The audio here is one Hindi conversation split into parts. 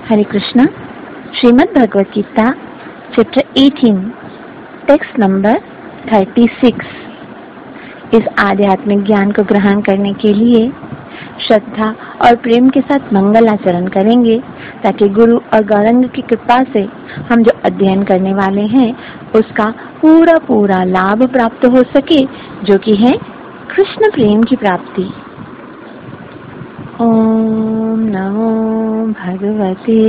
हरे Krishna. Shrimad Bhagavad Gita chapter 18 text number 36। इस आध्यात्मिक ज्ञान को ग्रहण करने के लिए श्रद्धा और प्रेम के साथ मंगल आचरण करेंगे, ताकि गुरु और गौरंग की कृपा से हम जो अध्ययन करने वाले हैं उसका पूरा लाभ प्राप्त हो सके, जो कि है कृष्ण प्रेम की प्राप्ति। ओम नमो भगवते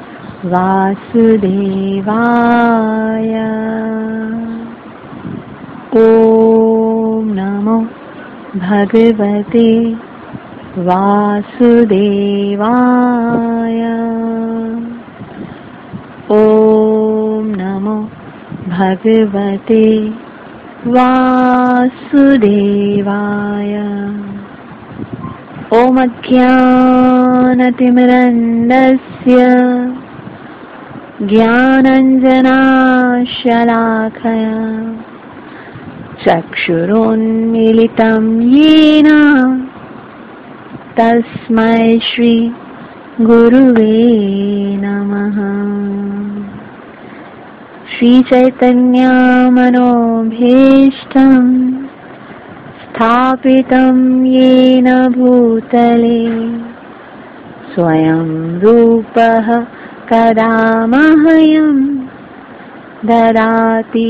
वासुदेवाय। ओम नमो भगवते वासुदेवाय। ओम नमो भगवते वासुदेवाय। ओम अज्ञानतिमिरन्धस्य ज्ञानाञ्जनशलाकया चक्षुरुन्मीलितं येन तस्मै श्री गुरुवे नमः। श्री चैतन्य मनोभीष्टं स्थापितं येन भूतले स्वयं रूपः कदा मह्यं ददाति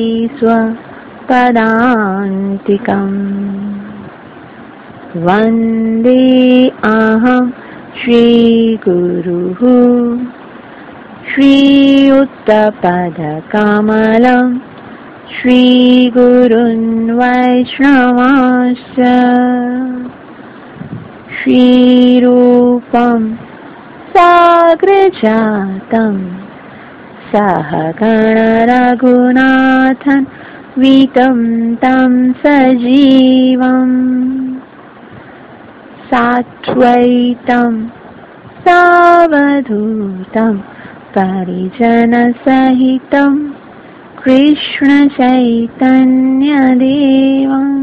स्वपदान्तिकम्। वन्दे अहं श्रीगुरुः श्रीयुक्तपदकमलं श्रीगुरुन् वैष्णवांश्च श्रीरूपं साग्रजातं सहगण रघुनाथं वितं तं सजीवम् साद्वैतं सावधूतं परिजनसहितं कृष्ण चैतन्यदेवम्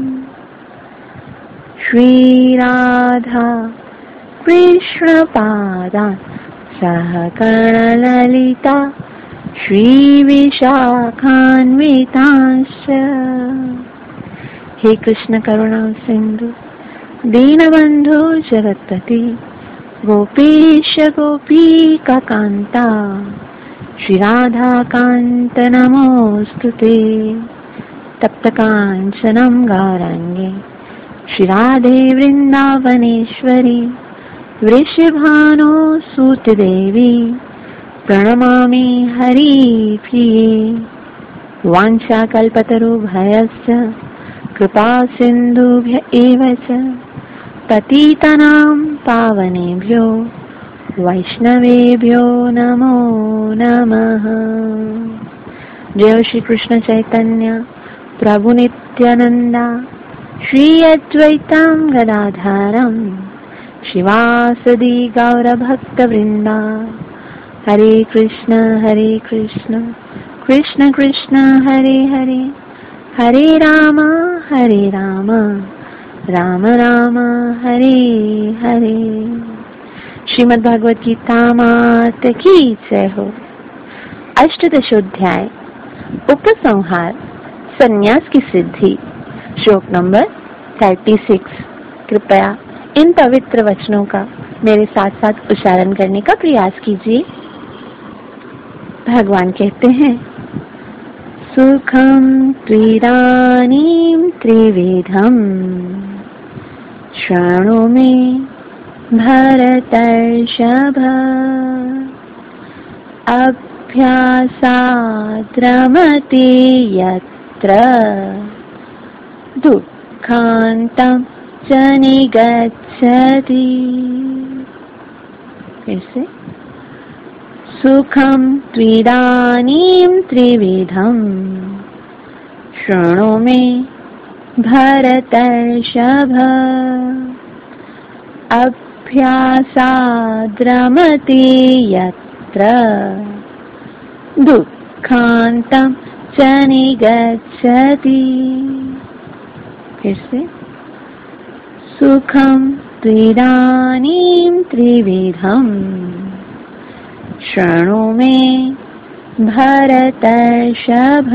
श्रीराधा कृष्णपादान् सहगण ललिता श्रीविशाखान्वितांश्च। हे कृष्ण करुणा सिंधु दीनबंधु जगत्पति गोपीश गोपीका कांता श्री राधा कांत नमोस्तुते। तप्त कांचनं गौरांगे श्री राधे वृंदावनेश्वरी वृषभानो सूत देवी प्रणमामि हरिप्रिये। वाञ्छाकल्पतरुभ्यश्च कृपा सिन्धुभ्य एव च पतितानां पावनेभ्यो वैष्णवेभ्यो नमो नमः। जय श्री कृष्ण चैतन्य प्रभु नित्यानंदा श्री अद्वैतं गदाधरं शिवासदि गौरभक्तवृंदा। हरे कृष्ण कृष्ण कृष्ण हरे हरे, हरे राम राम राम हरे हरे। श्रीमद् भगवद गीता मात की जय हो। अष्टदशोध्याय उपसंहार संन्यास की सिद्धि, श्लोक नंबर 36। कृपया इन पवित्र वचनों का मेरे साथ साथ उच्चारण करने का प्रयास कीजिए। भगवान कहते हैं, सुखम त्विदानीं त्रिविधम् शृणु मे भरतर्षभ। अभ्यासाद् रमते यत्र दुःखान्तं च निगच्छति। फिर से, सुखम त्विदानीं त्रिविधम् शृणु मे भरतर्षभ। अभ्यासाद् रमते यत्र दुःखान्तं च निगच्छति। फिर से, सुखम त्विदानीं त्रिविधम् शृणु मे भरतर्षभ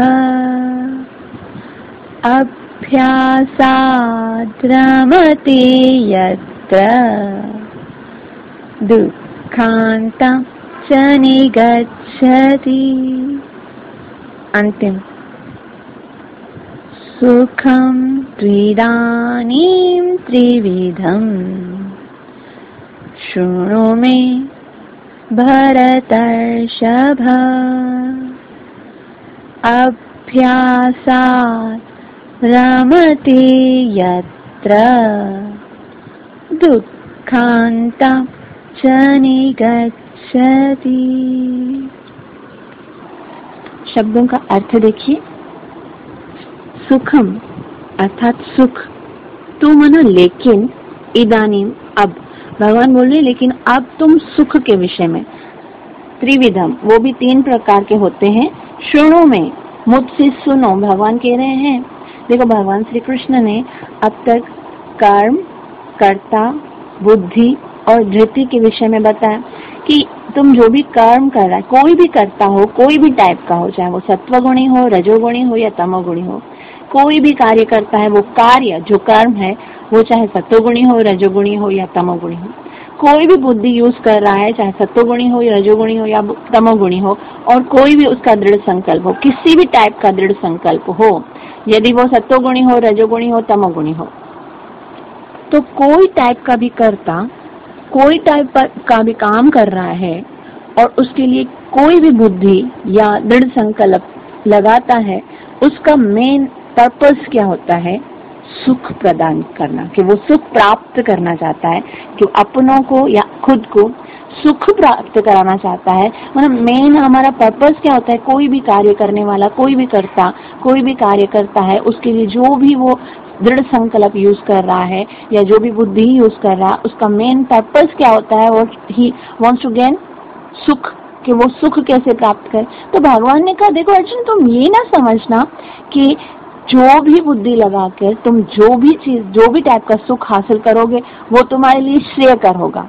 अभ्यासाद् रमते यत्र दुःखान्तं च निगच्छति। अंतिम सुखं त्विदानीं त्रिविधम् शृणु मे भरतर्षभ अभ्यासात् रमते यत्र दुःखान्तं च निगच्छति। शब्दों का अर्थ देखिए। सुखम अर्थात सुख, तो मानो लेकिन, इदानीम अब, भगवान बोल रहे लेकिन अब तुम सुख के विषय में। त्रिविधम, वो भी 3 प्रकार के होते हैं। शृणु में, मुझसे सुनो, भगवान कह रहे हैं। देखो भगवान श्री कृष्ण ने अब तक कर्म, कर्ता, बुद्धि और धृति के विषय में बताया कि तुम जो भी कर्म कर रहा है, कोई भी करता हो, कोई भी टाइप का हो, चाहे वो सत्वगुणी हो, रजोगुणी हो या तमोगुणी हो, कोई भी कार्य करता है, वो कार्य जो कर्म है वो चाहे सत्वगुणी हो, रजोगुणी हो या तमोगुणी हो, कोई भी बुद्धि यूज कर रहा है, चाहे सत्वगुणी हो या रजोगुणी हो या तमोगुणी हो, और कोई भी उसका दृढ़ संकल्प हो, किसी भी टाइप का दृढ़ संकल्प हो, यदि वो सत्वगुणी हो, रजोगुणी हो, तमोगुणी हो, तो कोई टाइप का भी कर्ता, कोई टाइप का भी काम कर रहा है और उसके लिए कोई भी बुद्धि या दृढ़ संकल्प लगाता है, उसका मेन पर्पस क्या होता है? सुख प्रदान करना, कि वो सुख प्राप्त करना चाहता है, कि अपनों को या खुद को सुख प्राप्त कराना चाहता है। मतलब मेन हमारा पर्पस क्या होता है? कोई भी कार्य करने वाला, कोई भी कर्ता, कोई भी कार्य करता है, उसके लिए जो भी वो दृढ़ संकल्प यूज कर रहा है या जो भी बुद्धि यूज कर रहा है, उसका मेन पर्पस क्या होता है? वो ही वांट्स टू गेन सुख, कि वो सुख कैसे प्राप्त करे। तो भगवान ने कहा देखो अर्जुन, तुम ये ना समझना कि जो भी बुद्धि लगाकर तुम जो भी चीज, जो भी टाइप का सुख हासिल करोगे वो तुम्हारे लिए श्रेयकर होगा।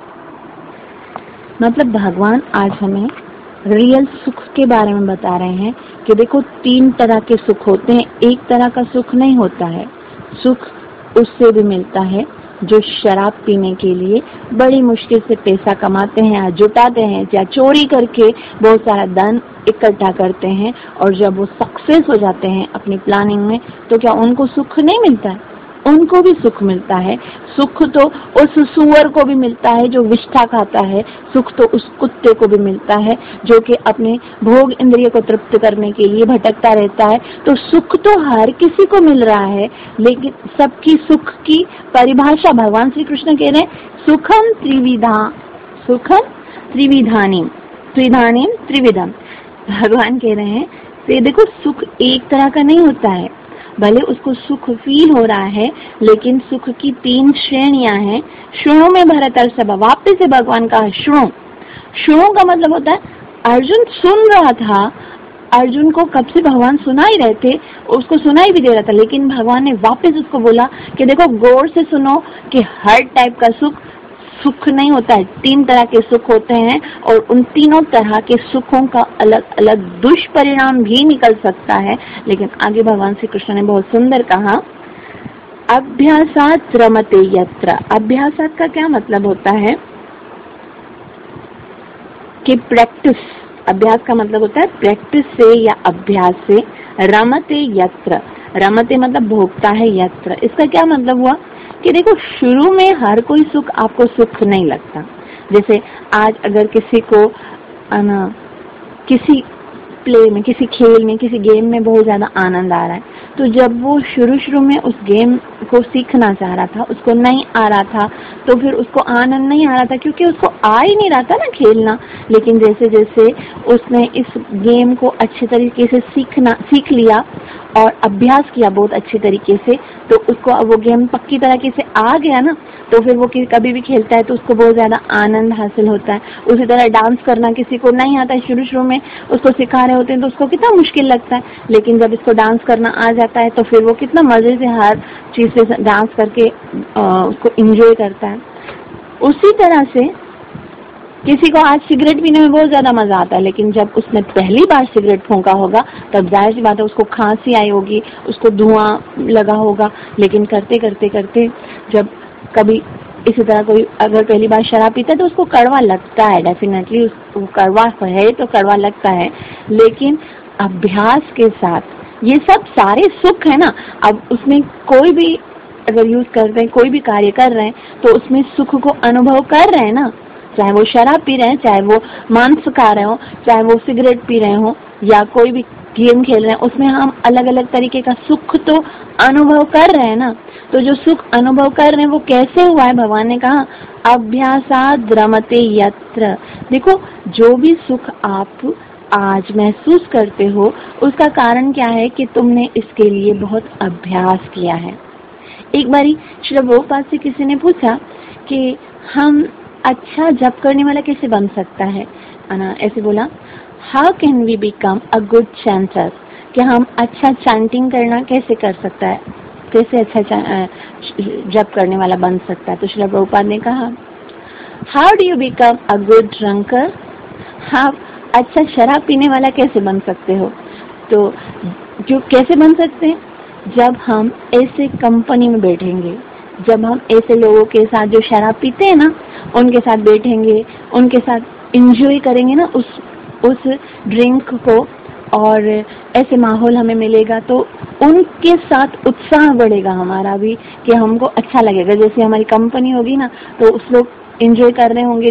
मतलब भगवान आज हमें रियल सुख के बारे में बता रहे हैं कि देखो 3 तरह के सुख होते हैं, एक तरह का सुख नहीं होता है। सुख उससे भी मिलता है जो शराब पीने के लिए बड़ी मुश्किल से पैसा कमाते हैं या जुटाते हैं या चोरी करके बहुत सारा धन इकट्ठा करते हैं, और जब वो सक्सेस हो जाते हैं अपनी प्लानिंग में, तो क्या उनको सुख नहीं मिलता है? उनको भी सुख मिलता है। सुख तो उस सुअर को भी मिलता है जो विष्ठा खाता है, सुख तो उस कुत्ते को भी मिलता है जो कि अपने भोग इंद्रिय को तृप्त करने के लिए भटकता रहता है। तो सुख तो हर किसी को मिल रहा है, लेकिन सबकी सुख की परिभाषा भगवान श्री कृष्ण कह रहे हैं सुखम त्रिविधा, सुखम त्रिविधानी, त्रिधानी त्रिविधम। भगवान कह रहे हैं तो देखो सुख एक तरह का नहीं होता है, भले उसको सुख फील हो रहा है, लेकिन सुख की 3 श्रेणियां हैं। शृणु में भरतर्षभ, वापस से भगवान का शृणु, शृणु का मतलब होता है अर्जुन सुन रहा था, अर्जुन को कब से भगवान सुना ही रहे थे, उसको सुनाई भी दे रहा था, लेकिन भगवान ने वापस उसको बोला कि देखो गौर से सुनो कि हर टाइप का सुख सुख नहीं होता है, 3 तरह के सुख होते हैं, और उन तीनों तरह के सुखों का अलग अलग दुष्परिणाम भी निकल सकता है। लेकिन आगे भगवान श्री कृष्ण ने बहुत सुंदर कहा, अभ्यासात् रमते यत्र। अभ्यासात् का क्या मतलब होता है कि प्रैक्टिस, अभ्यास का मतलब होता है प्रैक्टिस से या अभ्यास से। रमते यत्र, रमते मतलब भोगता है, यत्र इसका क्या मतलब हुआ कि देखो शुरू में हर कोई सुख आपको सुख नहीं लगता। जैसे आज अगर किसी को किसी प्ले में, किसी खेल में, किसी गेम में बहुत ज्यादा आनंद आ रहा है, तो जब वो शुरू में उस गेम को सीखना चाह रहा था, उसको नहीं आ रहा था, तो फिर उसको आनंद नहीं आ रहा था क्योंकि उसको आ ही नहीं रहा था ना खेलना। लेकिन जैसे जैसे उसने इस गेम को अच्छे तरीके से सीख लिया और अभ्यास किया बहुत अच्छे तरीके से, तो उसको अब वो गेम पक्की तरीके से आ गया ना, तो फिर वो कभी भी खेलता है तो उसको बहुत ज्यादा आनंद हासिल होता है। उसी तरह डांस करना किसी को नहीं आता है, शुरू में उसको सिखा रहे होते हैं तो उसको कितना मुश्किल लगता है, लेकिन जब इसको डांस करना आ जाता है तो फिर वो कितना मजे से हर चीज से डांस करके उसको एंजॉय करता है। उसी तरह से किसी को आज सिगरेट पीने में बहुत ज्यादा मजा आता है, लेकिन जब उसने पहली बार सिगरेट फूंका होगा तब जाहिर सी बात है उसको खांसी आई होगी, उसको धुआं लगा होगा। लेकिन करते करते करते जब कभी इसी तरह कोई अगर पहली बार शराब पीता है तो उसको कड़वा लगता है, डेफिनेटली उसको कड़वा है तो कड़वा लगता है। लेकिन अभ्यास के साथ ये सब सारे सुख है ना, अब उसमें कोई भी अगर यूज कर रहे हैं, कोई भी कार्य कर रहे हैं तो उसमें सुख को अनुभव कर रहे हैं ना, चाहे वो शराब पी रहे हैं, चाहे वो मांस खा रहे हो, चाहे वो सिगरेट पी रहे हो या कोई भी गेम खेल रहे हैं, उसमें हम अलग अलग तरीके का सुख तो अनुभव कर रहे हैं ना। तो जो सुख अनुभव कर रहे हैं वो कैसे हुआ है, भगवान ने कहा अभ्यासाद् रमते यत्र। देखो जो भी सुख आप आज महसूस करते हो उसका कारण क्या है कि तुमने इसके लिए बहुत अभ्यास किया है। एक बारी श्री प्रभुपाद से किसी ने पूछा कि हम अच्छा जप करने वाला कैसे बन सकता है, ऐसे बोला how can we become a good chanter, कि हम अच्छा चैंटिंग करना कैसे कर सकता है, कैसे अच्छा जप करने वाला बन सकता है। तो श्री प्रभुपाद ने कहा how do you become a good drunker, आप अच्छा शराब पीने वाला कैसे बन सकते हो। तो जो कैसे बन सकते हैं, जब हम ऐसे कंपनी में बैठेंगे, जब हम ऐसे लोगों के साथ जो शराब पीते हैं ना उनके साथ बैठेंगे, उनके साथ एंजॉय करेंगे ना उस ड्रिंक को, और ऐसे माहौल हमें मिलेगा तो उनके साथ उत्साह बढ़ेगा हमारा भी, कि हमको अच्छा लगेगा। जैसे हमारी कंपनी होगी ना तो उस लोग एंजॉय कर रहे होंगे।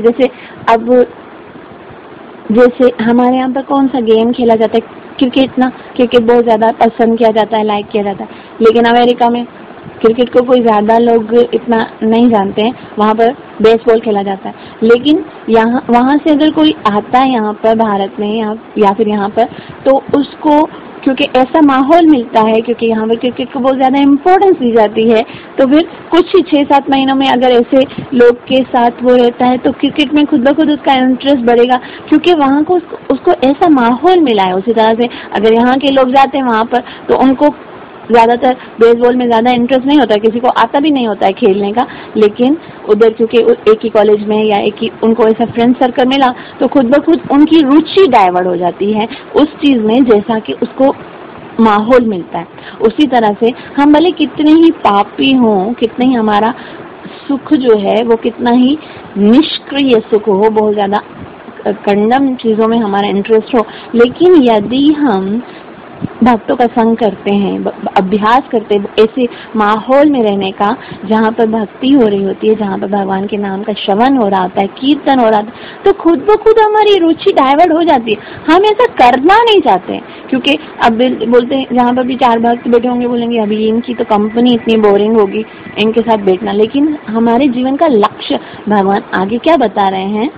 जैसे हमारे यहाँ पर कौन सा गेम खेला जाता है, क्रिकेट ना, क्रिकेट बहुत ज्यादा पसंद किया जाता है, लाइक किया जाता है। लेकिन अमेरिका में क्रिकेट को कोई ज्यादा लोग इतना नहीं जानते हैं, वहाँ पर बेसबॉल खेला जाता है। लेकिन वहाँ से अगर कोई आता है यहाँ पर भारत में या फिर यहाँ पर, तो उसको क्योंकि ऐसा माहौल मिलता है, क्योंकि यहाँ पर क्रिकेट को बहुत ज्यादा इम्पोर्टेंस दी जाती है, तो फिर कुछ ही 6-7 महीनों में अगर ऐसे लोग के साथ वो रहता है तो क्रिकेट में खुद ब खुद उसका इंटरेस्ट बढ़ेगा, क्योंकि वहाँ को उसको ऐसा माहौल मिला है। उसी तरह से अगर यहाँ के लोग जाते हैं वहाँ पर तो उनको ज्यादातर बेसबॉल में ज्यादा इंटरेस्ट नहीं होता है, किसी को आता भी नहीं होता है खेलने का। लेकिन उधर क्योंकि एक ही कॉलेज में या एक ही उनको ऐसा फ्रेंड सर्कल मिला तो खुद ब खुद उनकी रुचि डाइवर्ट हो जाती है उस चीज में जैसा कि उसको माहौल मिलता है। उसी तरह से हम भले कितने ही पापी हों, कितने ही हमारा सुख जो है वो कितना ही निष्क्रिय सुख हो, बहुत ज्यादा कंडम चीजों में हमारा इंटरेस्ट हो, लेकिन यदि हम भक्तों का संग करते हैं, अभ्यास करते हैं ऐसे माहौल में रहने का जहाँ पर भक्ति हो रही होती है, जहाँ पर भगवान के नाम का श्रवण हो रहा होता है, कीर्तन हो रहा होता है, तो खुद ब खुद हमारी रुचि डाइवर्ट हो जाती है। हम ऐसा करना नहीं चाहते, क्योंकि अब बोलते हैं जहाँ पर भी 4 भक्त बैठे होंगे बोलेंगे अभी इनकी तो कंपनी इतनी बोरिंग होगी, इनके साथ बैठना। लेकिन हमारे जीवन का लक्ष्य भगवान आगे क्या बता रहे हैं,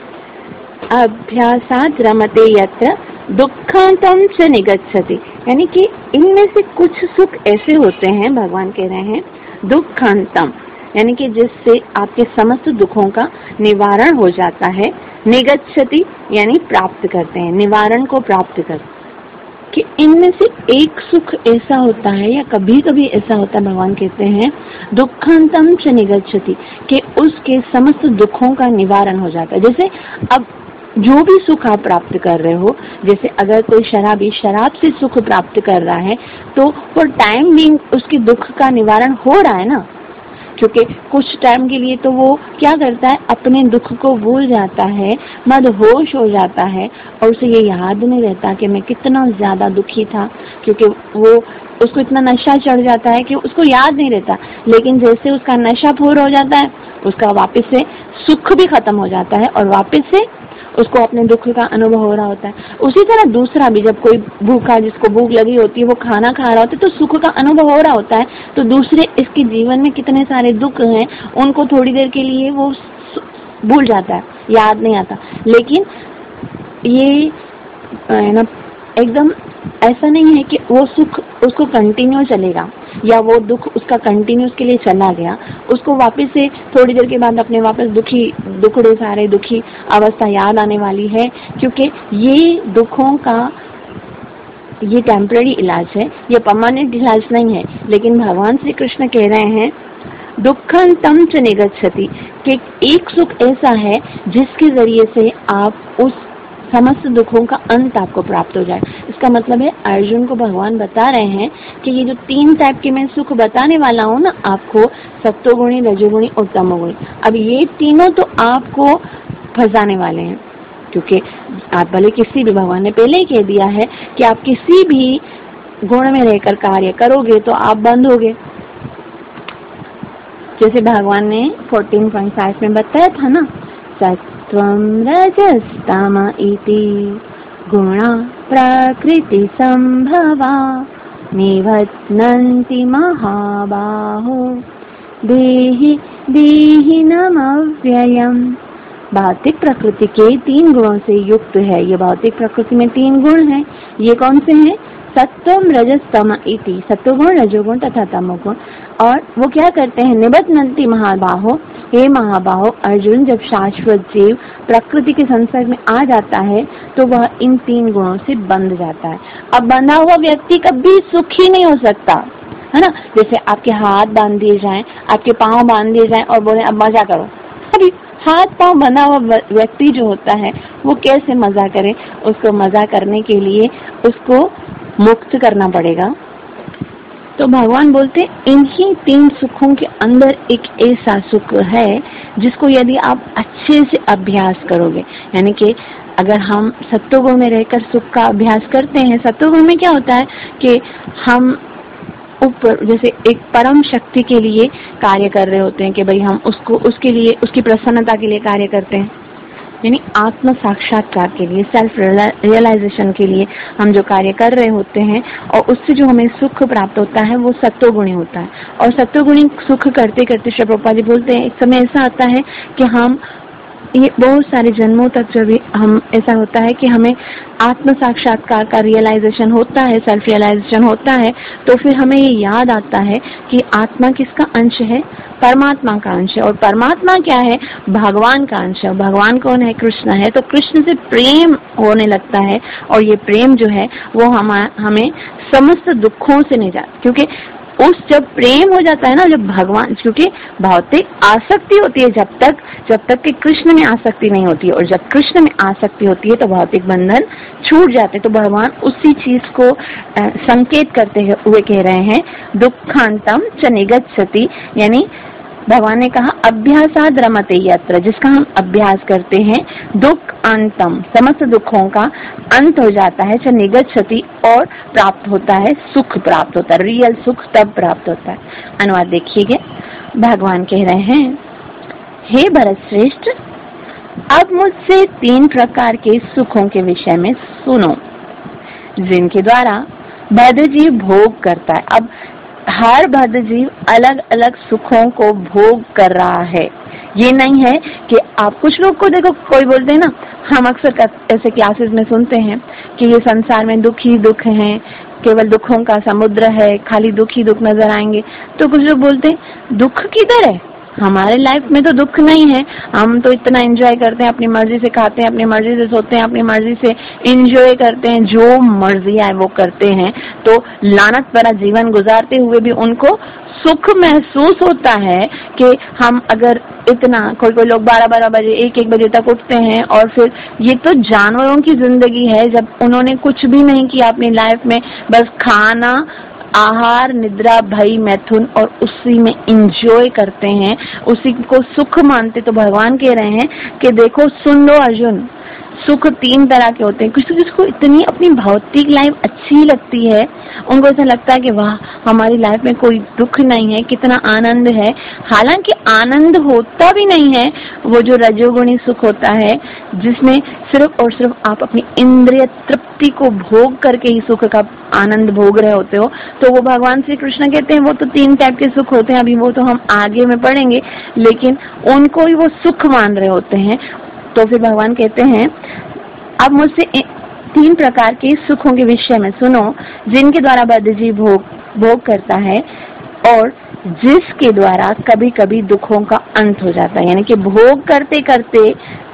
अभ्यासाद् रमते यत्र दुखांतम च निगच्छति, यानी कि इनमें से कुछ सुख ऐसे होते हैं, भगवान कह रहे हैं दुखांतम, यानी कि जिससे आपके समस्त दुखों का निवारण हो जाता है। निगच्छति यानी प्राप्त करते हैं, निवारण को प्राप्त कर, कि इनमें से एक सुख ऐसा होता है या कभी कभी ऐसा होता है, भगवान कहते हैं दुखांतम च निगच्छति, कि उसके समस्त दुखों का निवारण हो जाता है। जैसे अब जो भी सुख आप प्राप्त कर रहे हो, जैसे अगर कोई शराबी शराब से सुख प्राप्त कर रहा है तो फॉर टाइम बीइंग उसके दुख का निवारण हो रहा है ना, क्योंकि कुछ टाइम के लिए तो वो क्या करता है, अपने दुख को भूल जाता है, मदहोश हो जाता है और उसे ये याद नहीं रहता कि मैं कितना ज्यादा दुखी था, क्योंकि वो उसको इतना नशा चढ़ जाता है कि उसको याद नहीं रहता। लेकिन जैसे उसका नशा पूरा हो जाता है, उसका वापस से सुख भी खत्म हो जाता है और वापस से उसको अपने दुख का अनुभव हो रहा होता है। उसी तरह दूसरा भी, जब कोई भूखा, जिसको भूख लगी होती है, वो खाना खा रहा होता है तो सुख का अनुभव हो रहा होता है, तो दूसरे इसके जीवन में कितने सारे दुख हैं उनको थोड़ी देर के लिए वो भूल जाता है, याद नहीं आता। लेकिन ये ना एकदम ऐसा नहीं है कि वो सुख उसको कंटिन्यू चलेगा या वो दुख उसका कंटिन्यू उसके लिए चला गया, उसको वापस से थोड़ी देर के बाद अपने वापस दुखड़े सारे दुखी अवस्था याद आने वाली है, क्योंकि ये दुखों का ये टेम्पररी इलाज है, ये परमानेंट इलाज नहीं है। लेकिन भगवान श्री कृष्ण कह रहे हैं दुःखंतम च निगच्छति, कि एक सुख ऐसा है जिसके जरिए से आप उस समस्त दुखों का अंत आपको प्राप्त हो जाए। इसका मतलब है अर्जुन को भगवान बता रहे हैं कि ये जो 3 टाइप के मैं सुख बताने वाला हूँ ना आपको, सत्वगुणी, रजोगुणी और तमोगुणी, अब ये तीनों तो आपको फंसाने वाले हैं, क्योंकि आप भले किसी भी, भगवान ने पहले ही कह दिया है कि आप किसी भी गुण में रहकर कार्य करोगे तो आप बंद होगे। जैसे भगवान ने 14.5 में बताया था ना, सत्वं रजस्तम इति गुणा प्रकृति संभवा निवर्तन्ति महाबाहो देहि देहिनमव्ययम्। भौतिक प्रकृति के 3 गुणों से युक्त है। ये भौतिक प्रकृति में 3 गुण हैं। ये कौन से हैं? सत्वम रजस्तम इति, सत्वगुण, रजोगुण तथा तमोगुण। और वो क्या करते हैं? निबध्नन्ति महाबाहो, हे महाबाहो अर्जुन, जब शाश्वत जीव प्रकृति के संसर्ग में आ जाता है तो वह इन 3 गुणों से बंध जाता है। अब बंधा हुआ व्यक्ति कभी सुखी नहीं हो सकता, है ना। जैसे आपके हाथ बांध दिए जाएं, आपके पांव बांध दिए जाएं और बोले अब मजा करो, अभी हाथ पांव बंधा हुआ व्यक्ति जो होता है वो कैसे मजा करे? उसको मजा करने के लिए उसको मुक्त करना पड़ेगा। तो भगवान बोलते इन्हीं 3 सुखों के अंदर एक ऐसा सुख है जिसको यदि आप अच्छे से अभ्यास करोगे, यानी कि अगर हम सत्वगुण में रहकर सुख का अभ्यास करते हैं, सत्वगुण में क्या होता है कि हम ऊपर जैसे एक परम शक्ति के लिए कार्य कर रहे होते हैं कि भाई हम उसको, उसके लिए, उसकी प्रसन्नता के लिए कार्य करते हैं, यानी आत्म साक्षात्कार के लिए, सेल्फ रियलाइजेशन के लिए हम जो कार्य कर रहे होते हैं और उससे जो हमें सुख प्राप्त होता है वो सत्वगुणी होता है। और सत्वगुणी सुख करते करते श्री प्रभुपाद जी बोलते हैं एक समय ऐसा आता है कि हम ये बहुत सारे जन्मों तक जब हम, ऐसा होता है कि हमें आत्म साक्षात्कार का रियलाइजेशन होता है, सेल्फ रियलाइजेशन होता है, तो फिर हमें ये याद आता है कि आत्मा किसका अंश है? परमात्मा का अंश है। और परमात्मा क्या है? भगवान का अंश है। भगवान कौन है? कृष्ण है। तो कृष्ण से प्रेम होने लगता है और ये प्रेम जो है वो हमें समस्त दुखों से निजात, क्योंकि उस जब प्रेम हो जाता है ना, जब भगवान, क्योंकि भौतिक आसक्ति होती है जब तक कि कृष्ण में आसक्ति नहीं होती है, और जब कृष्ण में आसक्ति होती है तो भौतिक बंधन छूट जाते। तो भगवान उसी चीज को संकेत करते हुए कह रहे हैं दुखांतम च निगच्छति, यानी भगवान ने कहा अभ्यासाद रमते यत्र, जिसका हम अभ्यास करते हैं, दुख अंतम, समस्त दुखों का अंत हो जाता है, च निगच्छति, और प्राप्त होता है, सुख प्राप्त होता है, रियल सुख तब प्राप्त होता है। अनुवाद देखिएगा, भगवान कह रहे हैं हे भरत श्रेष्ठ, अब मुझसे 3 प्रकार के सुखों के विषय में सुनो जिनके द्वारा बद्ध जीव भोग करता है। अब हर बद्ध जीव अलग अलग सुखों को भोग कर रहा है। ये नहीं है कि आप, कुछ लोग को देखो, कोई बोलते हैं ना, हम अक्सर ऐसे क्लासेस में सुनते हैं कि ये संसार में दुख ही दुख है, केवल दुखों का समुद्र है, खाली दुख ही दुख नजर आएंगे। तो कुछ लोग बोलते हैं दुख किधर है, हमारे लाइफ में तो दुख नहीं है, हम तो इतना एंजॉय करते हैं, अपनी मर्जी से खाते हैं, अपनी मर्जी से सोते हैं, अपनी मर्जी से एंजॉय करते हैं, जो मर्जी आए वो करते हैं। तो लानत भरा जीवन गुजारते हुए भी उनको सुख महसूस होता है कि हम अगर इतना, कोई लोग 12-12 बजे 1-1 बजे तक उठते हैं, और फिर ये तो जानवरों की जिंदगी है जब उन्होंने कुछ भी नहीं किया अपनी लाइफ में, बस खाना, आहार, निद्रा, भय, मैथुन, और उसी में इंजॉय करते हैं, उसी को सुख मानते। तो भगवान कह रहे हैं कि देखो, सुन लो अर्जुन, सुख 3 तरह के होते हैं। किसी किसी को इतनी अपनी भौतिक लाइफ अच्छी लगती है, उनको ऐसा लगता है कि वाह हमारी लाइफ में कोई दुख नहीं है, कितना आनंद है। हालांकि आनंद होता भी नहीं है, वो जो रजोगुणी सुख होता है जिसमें सिर्फ और सिर्फ आप अपनी इंद्रिय तृप्ति को भोग करके ही सुख का आनंद भोग रहे होते हो। तो वो भगवान श्री कृष्ण कहते हैं वो तो 3 टाइप के सुख होते हैं, अभी वो तो हम आगे में पढ़ेंगे, लेकिन उनको ही वो सुख मान रहे होते हैं। तो फिर भगवान कहते हैं अब मुझसे 3 प्रकार के सुखों के विषय में सुनो जिनके द्वारा बद्ध जीव भोग करता है और जिसके द्वारा कभी कभी दुखों का अंत हो जाता है। यानी कि भोग करते करते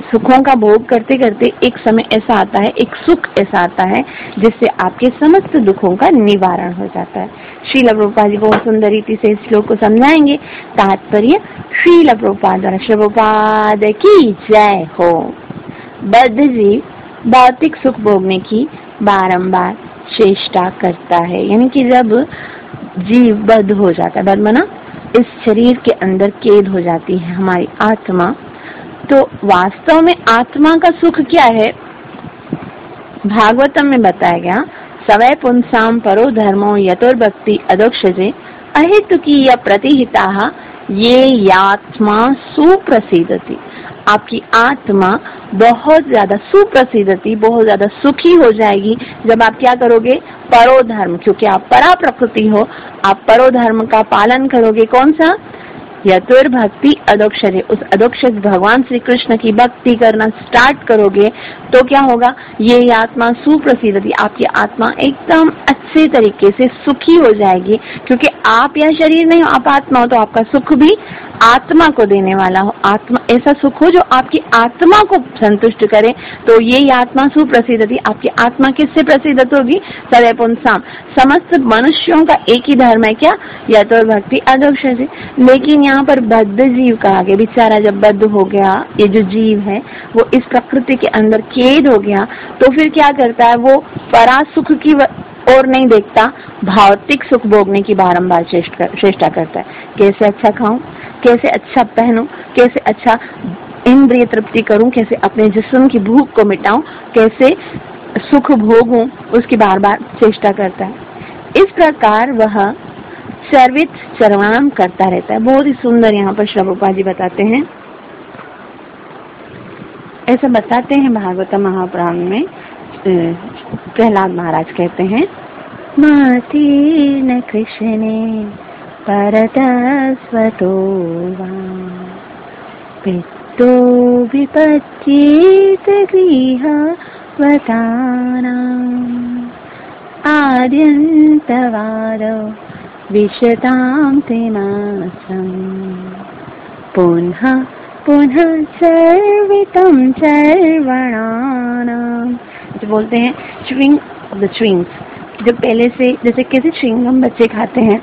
सुखों का भोग करते करते एक समय ऐसा आता है, एक सुख ऐसा आता है जिससे आपके समस्त दुखों का निवारण हो जाता है। श्रील प्रभुपाद जी बहुत सुंदर रीति से इस श्लोक को समझाएंगे। तात्पर्य श्रील प्रभुपाद द्वारा। श्रील प्रभुपाद की जय हो। बद्ध जीव भौतिक सुख भोगने की बारंबार चेष्टा करता है, यानी कि जब जीव बद्ध हो जाता है, बद्ध माना इस शरीर के अंदर कैद हो जाती है हमारी आत्मा, तो वास्तव में आत्मा का सुख क्या है? भागवतम में बताया गया, सवै पुंसाम परो धर्मो यतोर्भक्ति अदोक्षजे अहेतुकी या प्रतिहिता ये यात्मा सुप्रसिद्धति। आपकी आत्मा बहुत ज्यादा सुप्रसिद्धति, बहुत ज्यादा सुखी हो जाएगी जब आप क्या करोगे? परो धर्म, क्योंकि आप परा प्रकृति हो, आप परो धर्म का पालन करोगे। कौन सा? यतुर्भक्ति अदोक्षरे, उस अदोक्षज भगवान श्री कृष्ण की भक्ति करना स्टार्ट करोगे तो क्या होगा? ये आत्मा सुप्रसिद्धति, आपकी आत्मा एकदम अच्छे तरीके से सुखी हो जाएगी, क्योंकि आप यह शरीर नहीं हो, आप आत्मा हो, तो आपका सुख भी आत्मा को देने वाला हो। आत्मा ऐसा सुख हो जो आपकी आत्मा को संतुष्ट करे, तो ये आत्मा सुप्रसिद्धति। आपकी आत्मा किससे प्रसिद्ध होगी? सदैव पुंसाम, समस्त मनुष्यों का एक ही धर्म है क्या? यतोर्भक्ति अदोक्षजे। लेकिन यहाँ पर बद्ध जीव कहा गया, बेचारा जब बद्ध हो गया, ये जो जीव है वो इस प्रकृति के अंदर कैद हो गया, तो फिर क्या करता है? वो परा सुख की और नहीं देखता, भौतिक सुख भोगने की बारंबार चेष्टा करता है। कैसे अच्छा खाऊं, कैसे अच्छा पहनूं, कैसे अच्छा इंद्रिय तृप्ति करूं, कैसे अपने जिस्म की भूख को मिटाऊं, कैसे सुख भोगूं, उसकी बार बार चेष्टा करता है। इस प्रकार वह सर्वित चरवाम करता रहता है। बहुत ही सुंदर यहाँ पर श्री प्रभुपाद जी बताते हैं, ऐसा बताते हैं भागवत महापुराण में। प्रहलाद महाराज कहते हैं, मातीर्न कृष्णे परतस्वतो पित्तो विपच्येत गृहवतानाम् आद्यन्तवादो विशतां तेमासम् पुनः पुनः सर्वितं सर्वणानाम्। जो बोलते हैं च्युइंग ऑफ द च्युइंग्स, जो पहले से जैसे कैसे च्युइंगम बच्चे खाते हैं,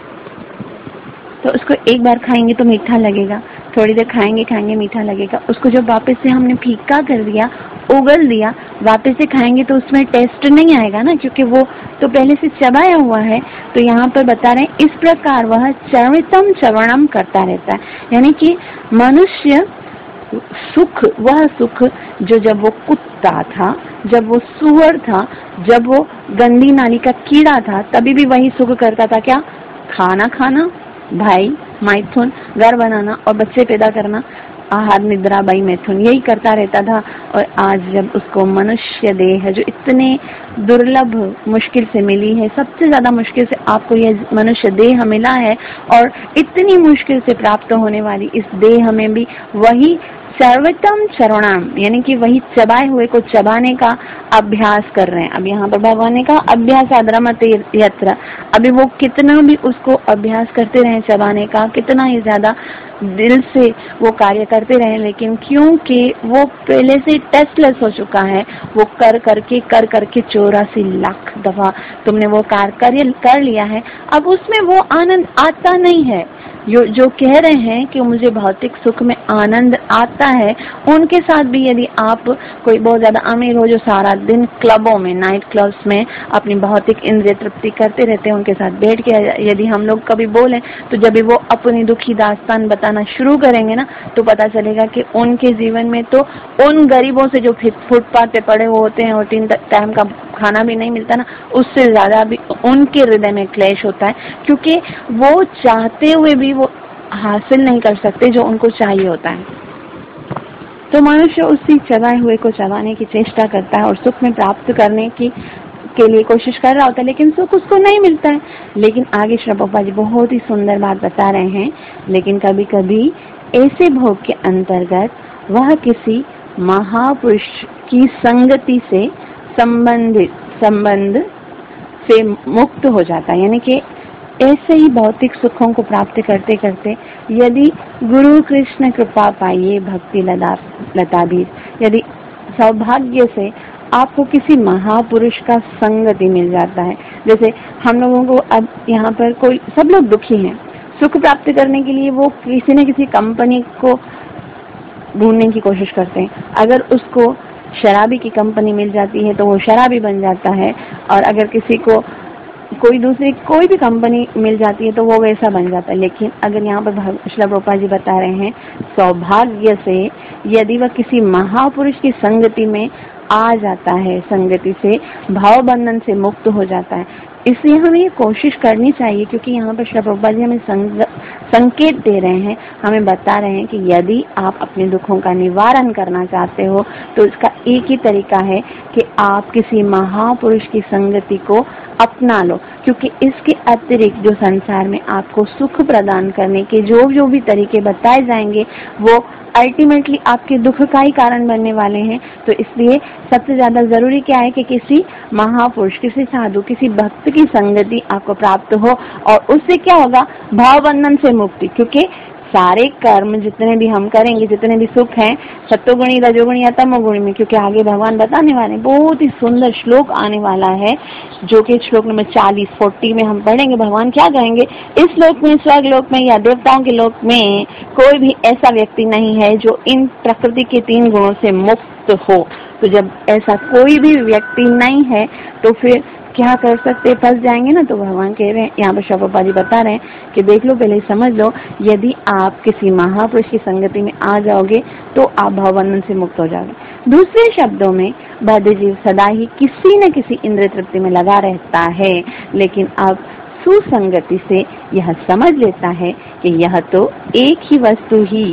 तो उसको एक बार खाएंगे तो मीठा लगेगा, थोड़ी देर खाएंगे मीठा लगेगा, उसको जब वापस से हमने फीका कर दिया, उगल दिया, वापस से खाएंगे तो उसमें टेस्ट नहीं आएगा ना, क्योंकि वो तो पहले से चबाया हुआ है। तो यहाँ पर बता रहे हैं इस प्रकार वह चर्वितम चवणम करता रहता है, यानी कि मनुष्य सुख, वह सुख जो जब वो कुत्ता था, जब वो सुअर था, जब वो गंदी नाली का कीड़ा था, तभी भी वही सुख करता था। क्या? खाना खाना, भाई मैथुन, घर बनाना और बच्चे पैदा करना, आहार निद्रा भाई मैथुन, यही करता रहता था। और आज जब उसको मनुष्य देह जो इतने दुर्लभ मुश्किल से मिली है, सबसे ज्यादा मुश्किल से आपको यह मनुष्य देह मिला है, और इतनी मुश्किल से प्राप्त होने वाली इस देह में भी वही सर्वोत्तम चरणाम, यानी कि वही चबाए हुए को चबाने का अभ्यास कर रहे हैं। अब यहाँ पर भगवान ने कहा अभ्यास आद्रमते यत्र, अभी वो कितना भी उसको अभ्यास करते रहे चबाने का, कितना ही ज्यादा दिल से वो कार्य करते रहे, लेकिन क्योंकि वो पहले से टेस्टलेस हो चुका है, वो कर करके 84 लाख दफा तुमने वो कार्य कर लिया है, अब उसमें वो आनंद आता नहीं है। जो कह रहे हैं कि मुझे भौतिक सुख में आनंद आता है, उनके साथ भी यदि आप कोई बहुत ज्यादा अमीर हो जो सारा दिन क्लबों में, नाइट क्लब्स में अपनी भौतिक इंद्रिय तृप्ति करते रहते हैं, उनके साथ बैठ के यदि हम लोग कभी बोलें तो जब भी वो अपनी दुखी दास्तान बताना शुरू करेंगे ना, तो पता चलेगा कि उनके जीवन में तो उन गरीबों से जो फुटपाथ पे पड़े हुए होते हैं और 3 टाइम का खाना भी नहीं मिलता ना, उससे ज्यादा भी उनके हृदय में क्लेश होता है, क्योंकि वो चाहते हुए भी वो हासिल नहीं कर सकते जो उनको चाहिए होता है। तो मनुष्य उसी चबाए हुए को चबाने की चेष्टा करता है और सुख में प्राप्त करने के लिए कोशिश कर रहा होता है, लेकिन सुख उसको नहीं मिलता है। लेकिन आगे श्री प्रभुपाद जी बहुत ही सुंदर बात बता रहे हैं, लेकिन कभी कभी ऐसे भोग के अंतर्गत वह किसी महापुरुष की संगति से संबंध से मुक्त हो जाता है, यानी कि ऐसे ही भौतिक सुखों को प्राप्त करते करते यदि गुरु कृष्ण कृपा पाइए भक्ति लताबीर, यदि सौभाग्य से आपको किसी महापुरुष का संगति मिल जाता है, जैसे हम लोगों को अब यहाँ पर कोई सब लोग दुखी हैं, सुख प्राप्त करने के लिए वो किसी न किसी कंपनी को ढूंढने की कोशिश करते हैं। अगर उसको शराबी की कंपनी मिल जाती है तो वो शराबी बन जाता है, और अगर किसी को कोई भी कंपनी मिल जाती है तो वो वैसा बन जाता है। लेकिन अगर यहाँ पर श्रील प्रभुपाद जी बता रहे हैं, सौभाग्य से यदि वह किसी महापुरुष की संगति में आ जाता है, संगति से भाव बंधन से मुक्त हो जाता है। इसलिए हमें ये कोशिश करनी चाहिए, क्योंकि यहाँ पर श्रील प्रभुपाद जी हमें संकेत दे रहे हैं, हमें बता रहे हैं कि यदि आप अपने दुखों का निवारण करना चाहते हो तो इसका एक ही तरीका है कि आप किसी महापुरुष की संगति को अपना लो, क्योंकि इसके अतिरिक्त जो संसार में आपको सुख प्रदान करने के जो भी तरीके बताए जाएंगे वो अल्टीमेटली आपके दुख का ही कारण बनने वाले हैं। तो इसलिए सबसे ज्यादा जरूरी क्या है कि किसी महापुरुष, किसी साधु, किसी भक्त की संगति आपको प्राप्त हो, और उससे क्या होगा, भाव बंधन से मुक्ति। क्योंकि सारे कर्म जितने भी हम करेंगे, जितने भी सुख हैं, सत्वगुणी, रजोगुणी या तमोगुणी में, क्योंकि आगे भगवान बताने वाले, बहुत ही सुंदर श्लोक आने वाला है जो कि श्लोक नंबर 40 में हम पढ़ेंगे। भगवान क्या कहेंगे, इस लोक में, स्वर्ग लोक में या देवताओं के लोक में कोई भी ऐसा व्यक्ति नहीं है जो इन प्रकृति के 3 गुणों से मुक्त हो। तो जब ऐसा कोई भी व्यक्ति नहीं है तो फिर क्या कर सकते, फंस जाएंगे ना। तो भगवान कह रहे हैं, यहाँ पर श्रील प्रभुपाद जी बता रहे हैं कि देख लो, पहले समझ लो, यदि आप किसी महापुरुष की संगति में आ जाओगे तो आप भावबंधन से मुक्त हो जाओगे। दूसरे शब्दों में बद्ध जीव सदा ही किसी न किसी इंद्रिय तृप्ति में लगा रहता है, लेकिन अब सुसंगति से यह समझ लेता है कि यह तो एक ही वस्तु ही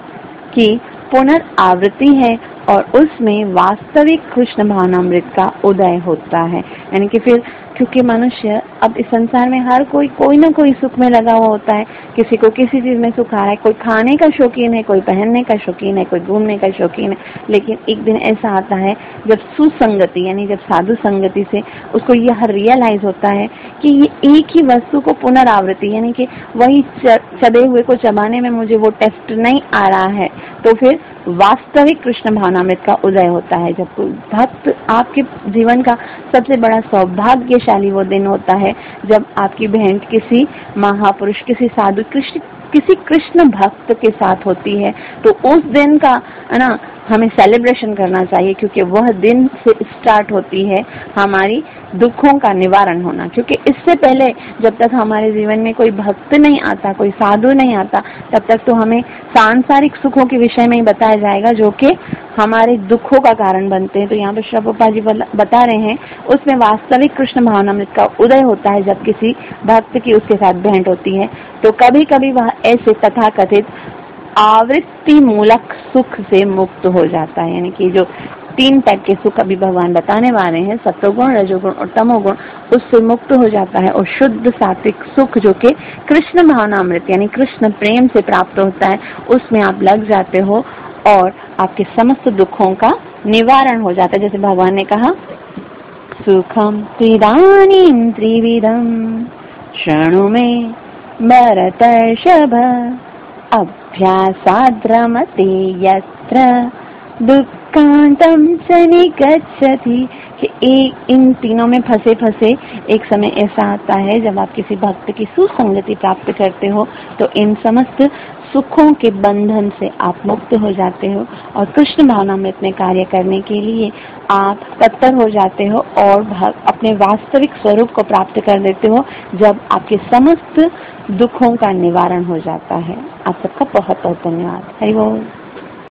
की पुनरावृत्ति है और उसमें वास्तविक कृष्ण भावनामृत का उदय होता है। यानी कि फिर क्योंकि मनुष्य अब इस संसार में हर कोई ना कोई सुख में लगा हुआ होता है, किसी को किसी चीज में सुख आ रहा है, कोई खाने का शौकीन है, कोई पहनने का शौकीन है, कोई घूमने का शौकीन है। लेकिन एक दिन ऐसा आता है जब सुसंगति यानी जब साधु संगति से उसको यह रियलाइज होता है कि ये एक ही वस्तु को पुनरावृत्ति यानी कि वही चबे हुए को चबाने में मुझे वो टेस्ट नहीं आ रहा है, तो फिर वास्तविक कृष्ण भावनामृत का उदय होता है। जब भक्त, आपके जीवन का सबसे बड़ा सौभाग्यशाली वो दिन होता है जब आपकी भेंट किसी महापुरुष, किसी साधु, किसी कृष्ण भक्त के साथ होती है। तो उस दिन का है ना हमें सेलिब्रेशन करना चाहिए, क्योंकि वह दिन से स्टार्ट होती है हमारी दुखों का निवारण होना। क्योंकि इससे पहले जब तक हमारे जीवन में कोई भक्त नहीं आता, कोई साधु नहीं आता, तब तक तो हमें सांसारिक सुखों के विषय में ही बताया जाएगा जो कि हमारे दुखों का कारण बनते हैं। तो यहाँ पर श्रील प्रभुपाद जी बता रहे हैं उसमें वास्तविक कृष्ण भावनामृत का उदय होता है जब किसी भक्त की उसके साथ भेंट होती है। तो कभी कभी वह ऐसे तथाकथित आवृत्ति मूलक सुख से मुक्त हो जाता है। यानी कि जो 3 टाइप के सुख अभी भगवान बताने वाले हैं, सत्वगुण, रजोगुण और तमोगुण, उससे मुक्त हो जाता है और शुद्ध सात्विक सुख जो कि कृष्ण भावनामृत यानी कृष्ण प्रेम से प्राप्त होता है, उसमें आप लग जाते हो और आपके समस्त दुखों का निवारण हो जाता है। जैसे भगवान ने कहा, सुखम त्रिदानीं त्रिविधम शृणु मे भरतर्षभ अभ्यासाद्रमते यत्र दुःखांतं च निगच्छति। कि इन तीनों में फंसे फंसे एक समय ऐसा आता है जब आप किसी भक्त की सुसंगति प्राप्त करते हो तो इन समस्त सुखों के बंधन से आप मुक्त हो जाते हो और कृष्ण भावनामृत में कार्य करने के लिए आप तत्पर हो जाते हो और अपने वास्तविक स्वरूप को प्राप्त कर देते हो जब आपके समस्त दुखों का निवारण हो जाता है। आप सबका बहुत बहुत धन्यवाद। हरि बोल।